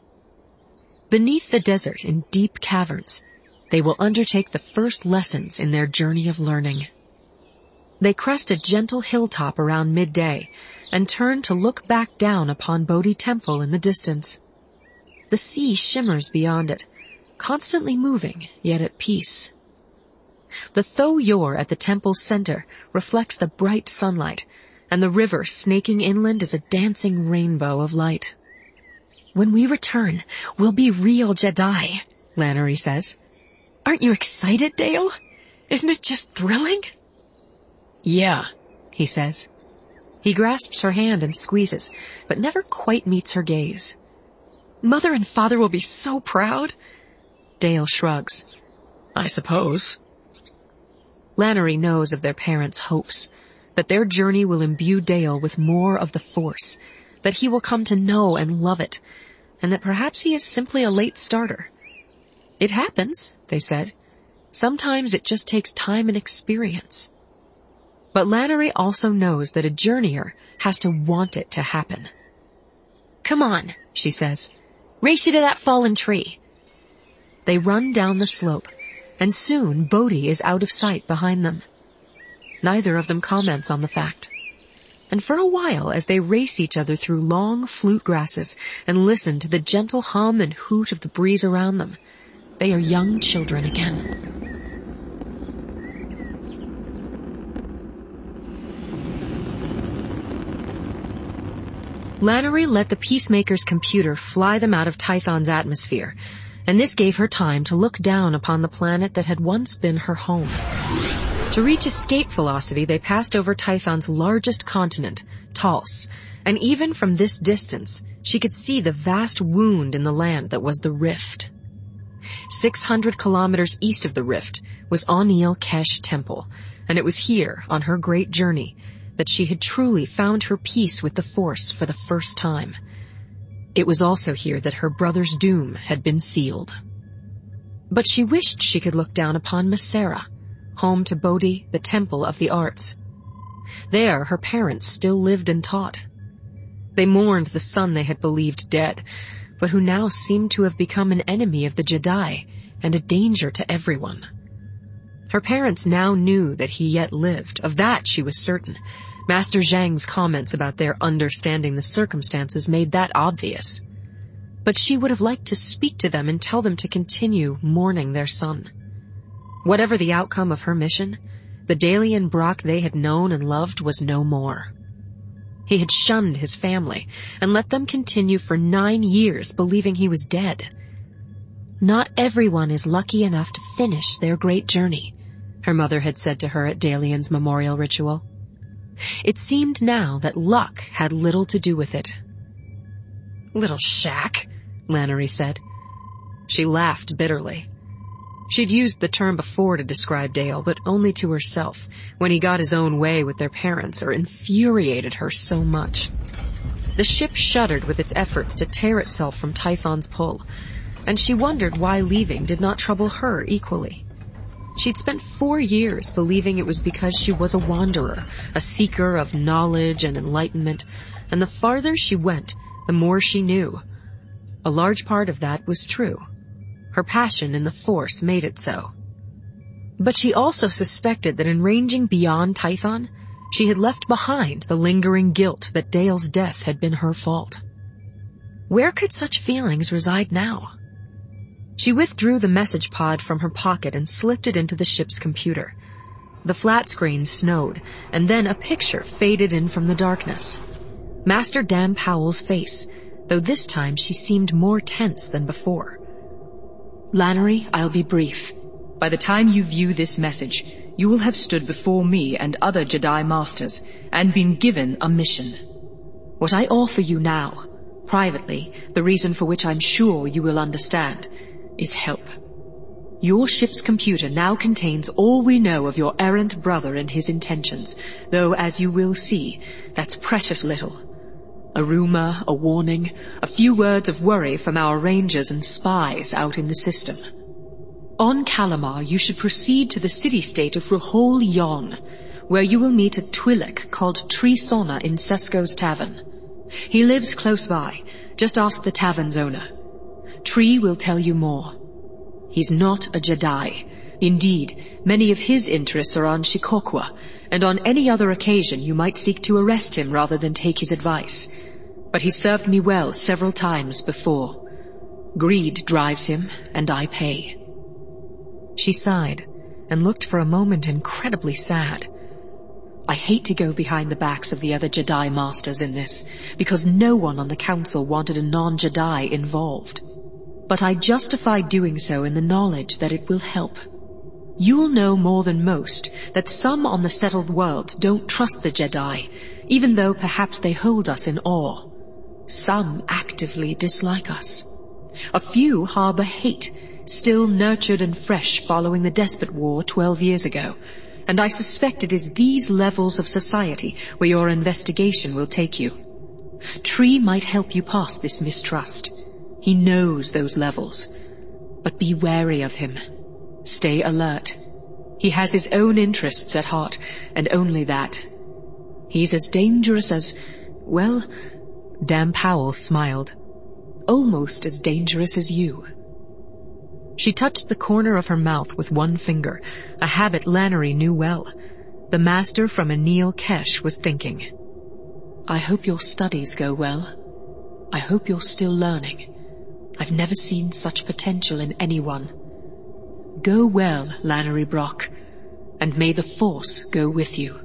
Speaker 2: Beneath the desert, in deep caverns, they will undertake the first lessons in their journey of learning. They crest a gentle hilltop around midday and turn to look back down upon Bodhi Temple in the distance. The sea shimmers beyond it, constantly moving, yet at peace. The Tho Yor at the temple's center reflects the bright sunlight, and the river snaking inland is a dancing rainbow of light. "When we return, we'll be real Jedi," Lannery says. "Aren't you excited, Dale? Isn't it just thrilling?"
Speaker 4: "Yeah,"
Speaker 2: he says. He grasps her hand and squeezes, but never quite meets her gaze.
Speaker 5: "Mother and Father will be so proud."
Speaker 2: Dale shrugs.
Speaker 4: "I suppose."
Speaker 2: Lannery knows of their parents' hopes, that their journey will imbue Dale with more of the Force, that he will come to know and love it, and that perhaps he is simply a late starter. It happens, they said. Sometimes it just takes time and experience. But Lannery also knows that a journeyer has to want it to happen. "Come on," she says. "Race you to that fallen tree." They run down the slope, and soon Bodhi is out of sight behind them. Neither of them comments on the fact. And for a while, as they race each other through long flute grasses and listen to the gentle hum and hoot of the breeze around them, they are young children again. Lannery let the Peacemaker's computer fly them out of Tython's atmosphere, and this gave her time to look down upon the planet that had once been her home. To reach escape velocity, they passed over Tython's largest continent, Talz, and even from this distance, she could see the vast wound in the land that was the Rift. Six hundred kilometers east of the Rift was Onil Kesh Temple, and it was here, on her great journey, that she had truly found her peace with the Force for the first time. It was also here that her brother's doom had been sealed. But she wished she could look down upon Masera, home to Bodhi, the Temple of the Arts. There, her parents still lived and taught. They mourned the son they had believed dead, but who now seemed to have become an enemy of the Jedi and a danger to everyone. Her parents now knew that he yet lived. Of that she was certain. Master Zhang's comments about their understanding the circumstances made that obvious. But she would have liked to speak to them and tell them to continue mourning their son. Whatever the outcome of her mission, the Dalian Brock they had known and loved was no more. He had shunned his family and let them continue for nine years believing he was dead.
Speaker 1: Not everyone is lucky enough to finish their great journey,
Speaker 2: her mother had said to her at Dalian's memorial ritual. It seemed now that luck had little to do with it.
Speaker 5: Little shack,
Speaker 2: Lannery said. She laughed bitterly. She'd used the term before to describe Dale, but only to herself, when he got his own way with their parents or infuriated her so much. The ship shuddered with its efforts to tear itself from Tython's pull, and she wondered why leaving did not trouble her equally. She'd spent four years believing it was because she was a wanderer, a seeker of knowledge and enlightenment, and the farther she went, the more she knew. A large part of that was true. Her passion in the Force made it so. But she also suspected that in ranging beyond Tython, she had left behind the lingering guilt that Dale's death had been her fault. Where could such feelings reside now? She withdrew the message pod from her pocket and slipped it into the ship's computer. The flat screen snowed, and then a picture faded in from the darkness. Master Dan Powell's face, though this time she seemed more tense than before.
Speaker 3: Lannery, I'll be brief. By the time you view this message, you will have stood before me and other Jedi Masters and been given a mission. What I offer you now, privately, the reason for which I'm sure you will understand, is help. Your ship's computer now contains all we know of your errant brother and his intentions, though, as you will see, that's precious little. A rumor, a warning, a few words of worry from our rangers and spies out in the system. On Calamar, you should proceed to the city-state of Rahul Yon, where you will meet a Twi'lek called Tree Sona in Sesko's tavern. He lives close by. Just ask the tavern's owner. Tree will tell you more. He's not a Jedi. Indeed, many of his interests are on Shikokwa, and on any other occasion you might seek to arrest him rather than take his advice. But he served me well several times before. Greed drives him, and I pay.
Speaker 2: She sighed, and looked for a moment incredibly sad.
Speaker 3: I hate to go behind the backs of the other Jedi Masters in this, because no one on the Council wanted a non-Jedi involved. But I justify doing so in the knowledge that it will help. You'll know more than most that some on the settled worlds don't trust the Jedi, even though perhaps they hold us in awe. Some actively dislike us. A few harbor hate, still nurtured and fresh following the Despot War twelve years ago, and I suspect it is these levels of society where your investigation will take you. Tree might help you past this mistrust. He knows those levels. But be wary of him. Stay alert. He has his own interests at heart, and only that. He's as dangerous as, well...
Speaker 2: Dan Powell smiled.
Speaker 3: Almost as dangerous as you.
Speaker 2: She touched the corner of her mouth with one finger, a habit Lannery knew well. The master from Anil Kesh was thinking.
Speaker 3: I hope your studies go well. I hope you're still learning. I've never seen such potential in anyone. Go well, Lannery Brock, and may the Force go with you.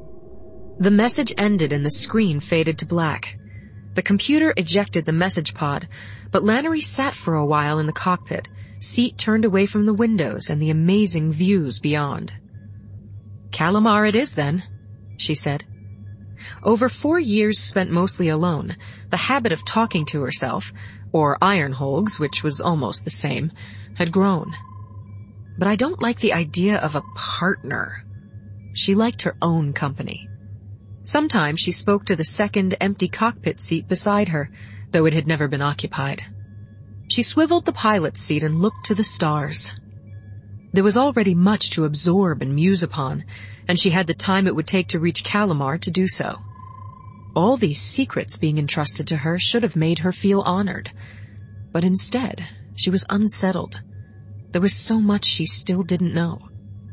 Speaker 2: The message ended and the screen faded to black. The computer ejected the message pod, but Lannery sat for a while in the cockpit, seat turned away from the windows and the amazing views beyond. Calamar it is, then, she said. Over four years spent mostly alone, the habit of talking to herself, or Ironholgs, which was almost the same, had grown. But I don't like the idea of a partner. She liked her own company. Sometimes she spoke to the second empty cockpit seat beside her, though it had never been occupied. She swiveled the pilot's seat and looked to the stars. There was already much to absorb and muse upon, and she had the time it would take to reach Calamar to do so. All these secrets being entrusted to her should have made her feel honored. But instead, she was unsettled. There was so much she still didn't know.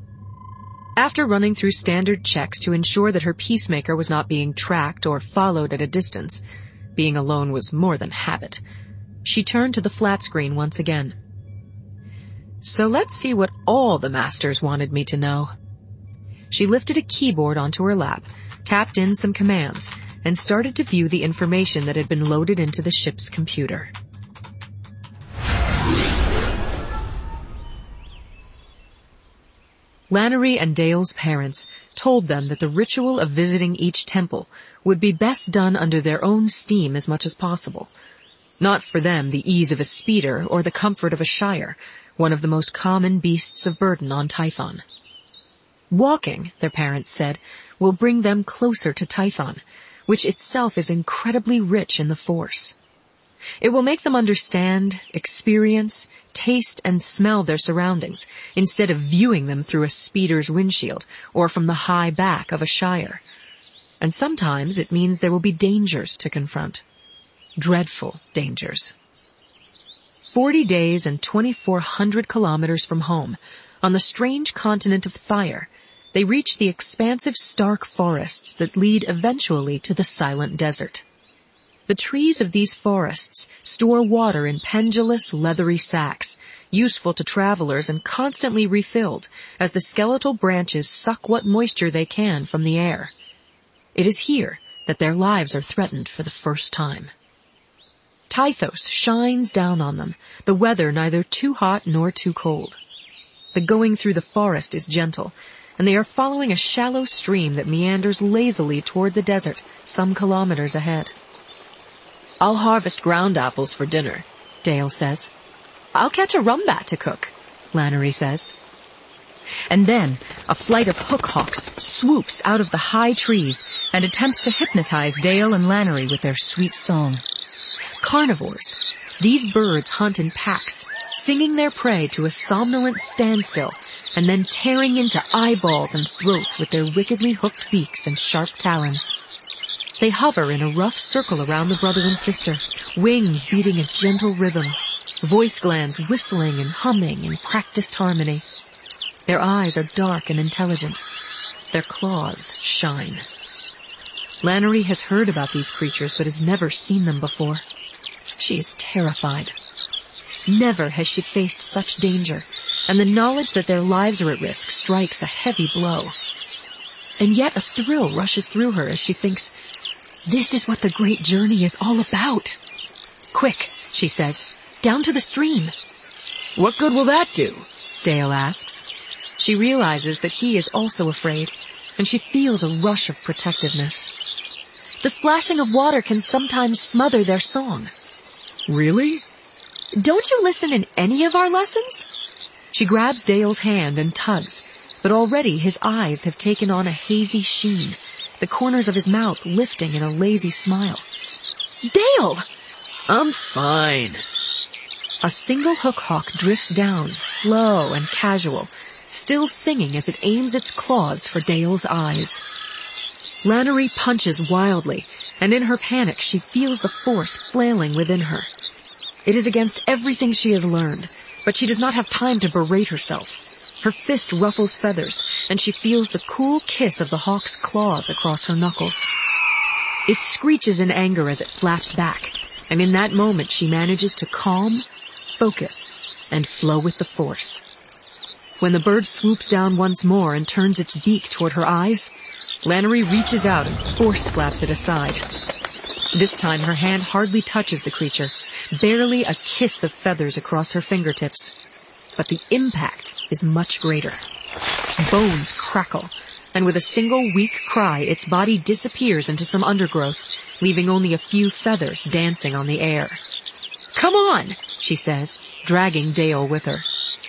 Speaker 2: After running through standard checks to ensure that her peacemaker was not being tracked or followed at a distance, being alone was more than habit, she turned to the flat screen once again. So let's see what all the masters wanted me to know. She lifted a keyboard onto her lap, tapped in some commands, and started to view the information that had been loaded into the ship's computer. Lannery and Dale's parents told them that the ritual of visiting each temple would be best done under their own steam as much as possible. Not for them the ease of a speeder or the comfort of a shire, one of the most common beasts of burden on Tython. Walking, their parents said, will bring them closer to Tython, which itself is incredibly rich in the Force. It will make them understand, experience, taste, and smell their surroundings, instead of viewing them through a speeder's windshield or from the high back of a shire. And sometimes it means there will be dangers to confront. Dreadful dangers. Forty days and twenty-four hundred kilometers from home, on the strange continent of Thyre, they reach the expansive stark forests that lead eventually to the Silent Desert. The trees of these forests store water in pendulous, leathery sacks, useful to travelers and constantly refilled as the skeletal branches suck what moisture they can from the air. It is here that their lives are threatened for the first time. Tythos shines down on them, the weather neither too hot nor too cold. The going through the forest is gentle, and they are following a shallow stream that meanders lazily toward the desert some kilometers ahead. "I'll harvest ground apples for dinner," Dale says. "I'll catch a rumbat to cook," Lannery says. And then a flight of hook hawks swoops out of the high trees and attempts to hypnotize Dale and Lannery with their sweet song. Carnivores, these birds hunt in packs, singing their prey to a somnolent standstill and then tearing into eyeballs and throats with their wickedly hooked beaks and sharp talons. They hover in a rough circle around the brother and sister, wings beating a gentle rhythm, voice glands whistling and humming in practiced harmony. Their eyes are dark and intelligent. Their claws shine. Lannery has heard about these creatures but has never seen them before. She is terrified. Never has she faced such danger, and the knowledge that their lives are at risk strikes a heavy blow. And yet a thrill rushes through her as she thinks, this is what the great journey is all about. "Quick," she says, "down to the stream." "What good will that do?" Dale asks. She realizes that he is also afraid, and she feels a rush of protectiveness. The splashing of water can sometimes smother their song. "Really? Don't you listen in any of our lessons?" She grabs Dale's hand and tugs, but already his eyes have taken on a hazy sheen, the corners of his mouth lifting in a lazy smile. "Dale!" "I'm fine." A single hook hawk drifts down, slow and casual, still singing as it aims its claws for Dale's eyes. Lannery punches wildly, and in her panic she feels the force flailing within her. It is against everything she has learned, but she does not have time to berate herself. Her fist ruffles feathers, and she feels the cool kiss of the hawk's claws across her knuckles. It screeches in anger as it flaps back, and in that moment she manages to calm, focus, and flow with the force. When the bird swoops down once more and turns its beak toward her eyes, Lannery reaches out and force slaps it aside. This time her hand hardly touches the creature, barely a kiss of feathers across her fingertips. But the impact is much greater. Bones crackle, and with a single weak cry, its body disappears into some undergrowth, leaving only a few feathers dancing on the air. "Come on," she says, dragging Dale with her.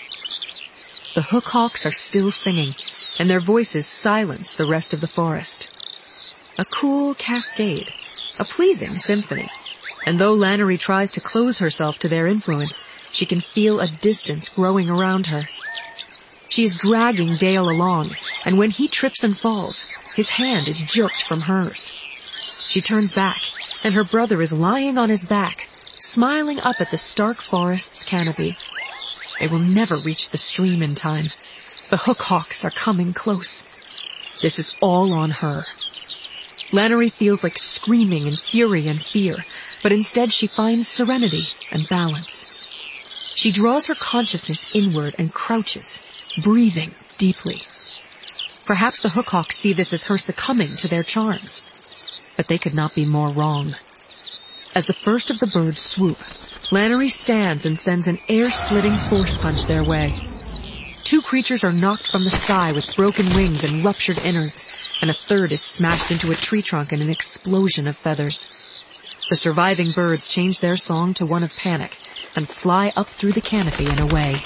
Speaker 2: The hook hawks are still singing, and their voices silence the rest of the forest. A cool cascade, a pleasing symphony, and though Lannery tries to close herself to their influence, she can feel a distance growing around her. She is dragging Dale along, and when he trips and falls, his hand is jerked from hers. She turns back, and her brother is lying on his back, smiling up at the stark forest's canopy. They will never reach the stream in time. The hook hawks are coming close. This is all on her. Lannery feels like screaming in fury and fear, but instead she finds serenity and balance. She draws her consciousness inward and crouches, breathing deeply. Perhaps the Hookhawks see this as her succumbing to their charms. But they could not be more wrong. As the first of the birds swoop, Lannery stands and sends an air-splitting force punch their way. Two creatures are knocked from the sky with broken wings and ruptured innards, and a third is smashed into a tree trunk in an explosion of feathers. The surviving birds change their song to one of panic and fly up through the canopy and away.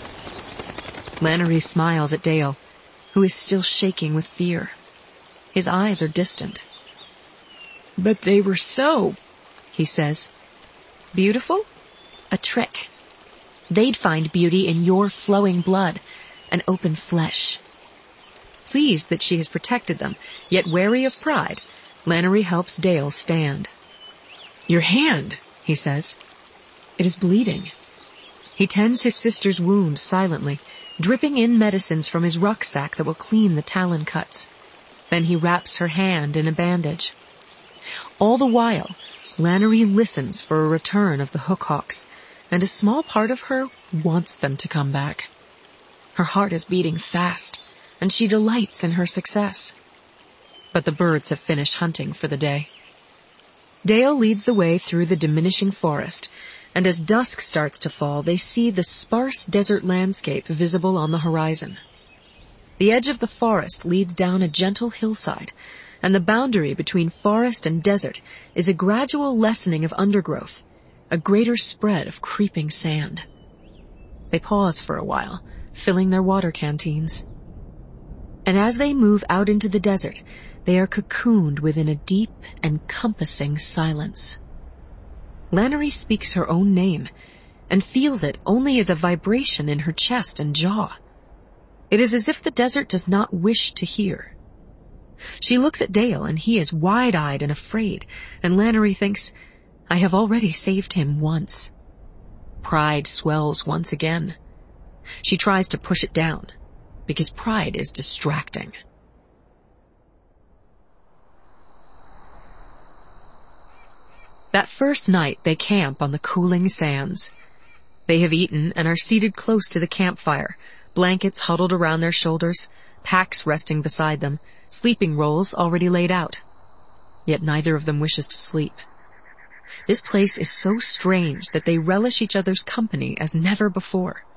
Speaker 2: Lannery smiles at Dale, who is still shaking with fear. His eyes are distant.
Speaker 5: "But they were so,"
Speaker 2: he says. "Beautiful? A trick. They'd find beauty in your flowing blood and open flesh." Pleased that she has protected them, yet wary of pride, Lannery helps Dale stand.
Speaker 5: "Your hand,"
Speaker 2: he says. It is bleeding. He tends his sister's wound silently, dripping in medicines from his rucksack that will clean the talon cuts. Then he wraps her hand in a bandage. All the while, Lannery listens for a return of the Hookhawks, and a small part of her wants them to come back. Her heart is beating fast, and she delights in her success. But the birds have finished hunting for the day. Dale leads the way through the diminishing forest, and as dusk starts to fall, they see the sparse desert landscape visible on the horizon. The edge of the forest leads down a gentle hillside, and the boundary between forest and desert is a gradual lessening of undergrowth, a greater spread of creeping sand. They pause for a while, filling their water canteens. And as they move out into the desert, they are cocooned within a deep, encompassing silence. Lannery speaks her own name, and feels it only as a vibration in her chest and jaw. It is as if the desert does not wish to hear. She looks at Dale, and he is wide-eyed and afraid, and Lannery thinks, I have already saved him once. Pride swells once again. She tries to push it down, because pride is distracting. That first night they camp on the cooling sands. They have eaten and are seated close to the campfire, blankets huddled around their shoulders, packs resting beside them, sleeping rolls already laid out. Yet neither of them wishes to sleep. This place is so strange that they relish each other's company as never before.